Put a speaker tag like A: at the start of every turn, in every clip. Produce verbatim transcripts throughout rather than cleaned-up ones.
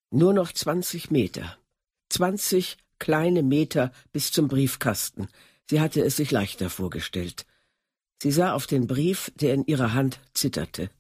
A: Nur noch zwanzig Meter. Zwanzig kleine Meter bis zum Briefkasten. Sie hatte es sich leichter vorgestellt. Sie sah auf den Brief, der in ihrer Hand zitterte.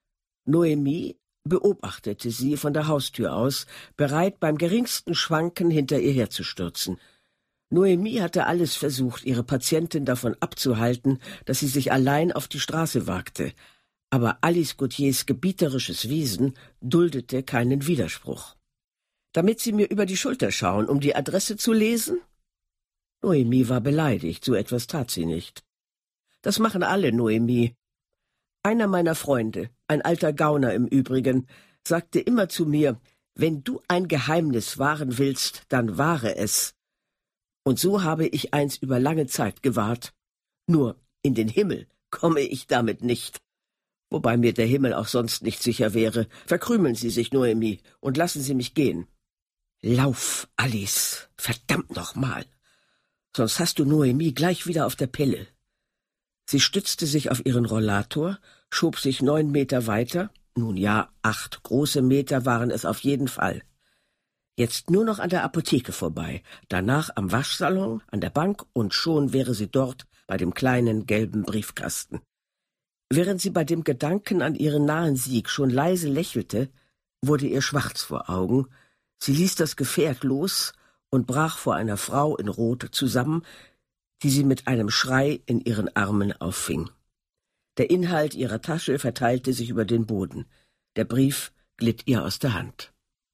A: Noemi beobachtete sie von der Haustür aus, bereit, beim geringsten Schwanken hinter ihr herzustürzen. Noemi hatte alles versucht, ihre Patientin davon abzuhalten, dass sie sich allein auf die Straße wagte. Aber Alice Gautiers gebieterisches Wesen duldete keinen Widerspruch. Damit Sie mir über die Schulter schauen, um die Adresse zu lesen? Noemi war beleidigt, so etwas tat sie nicht. Das machen alle, Noemi. Einer meiner Freunde, ein alter Gauner im Übrigen, sagte immer zu mir, wenn du ein Geheimnis wahren willst, dann wahre es. Und so habe ich eins über lange Zeit gewahrt. Nur in den Himmel komme ich damit nicht. Wobei mir der Himmel auch sonst nicht sicher wäre. Verkrümeln Sie sich, Noemi, und lassen Sie mich gehen. Lauf, Alice, verdammt nochmal. Sonst hast du Noemi gleich wieder auf der Pelle. Sie stützte sich auf ihren Rollator, schob sich neun Meter weiter. Nun ja, acht große Meter waren es auf jeden Fall. Jetzt nur noch an der Apotheke vorbei, danach am Waschsalon, an der Bank, und schon wäre sie dort bei dem kleinen gelben Briefkasten. Während sie bei dem Gedanken an ihren nahen Sieg schon leise lächelte, wurde ihr schwarz vor Augen. Sie ließ das Gefährt los und brach vor einer Frau in Rot zusammen, die sie mit einem Schrei in ihren Armen auffing. Der Inhalt ihrer Tasche verteilte sich über den Boden. Der Brief glitt ihr aus der Hand.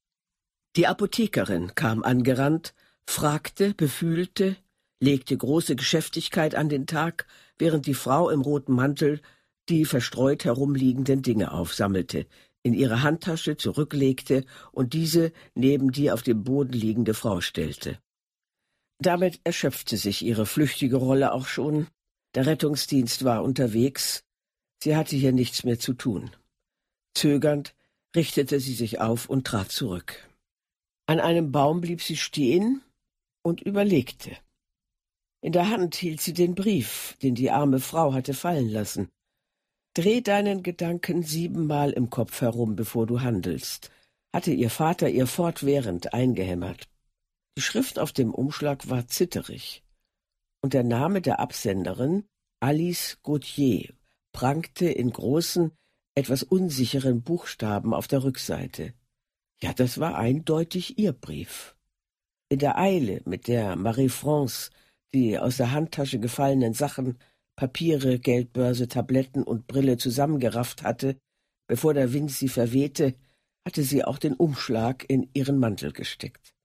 A: Die Apothekerin kam angerannt, fragte, befühlte, legte große Geschäftigkeit an den Tag, während die Frau im roten Mantel die verstreut herumliegenden Dinge aufsammelte, in ihre Handtasche zurücklegte und diese neben die auf dem Boden liegende Frau stellte. Damit erschöpfte sich ihre flüchtige Rolle auch schon. Der Rettungsdienst war unterwegs. Sie hatte hier nichts mehr zu tun. Zögernd richtete sie sich auf und trat zurück. An einem Baum blieb sie stehen und überlegte. In der Hand hielt sie den Brief, den die arme Frau hatte fallen lassen. Dreh deinen Gedanken siebenmal im Kopf herum, bevor du handelst, hatte ihr Vater ihr fortwährend eingehämmert. Die Schrift auf dem Umschlag war zitterig, und der Name der Absenderin, Alice Gautier, prangte in großen, etwas unsicheren Buchstaben auf der Rückseite. Ja, das war eindeutig ihr Brief. In der Eile, mit der Marie-France die aus der Handtasche gefallenen Sachen, Papiere, Geldbörse, Tabletten und Brille zusammengerafft hatte, bevor der Wind sie verwehte, hatte sie auch den Umschlag in ihren Mantel gesteckt.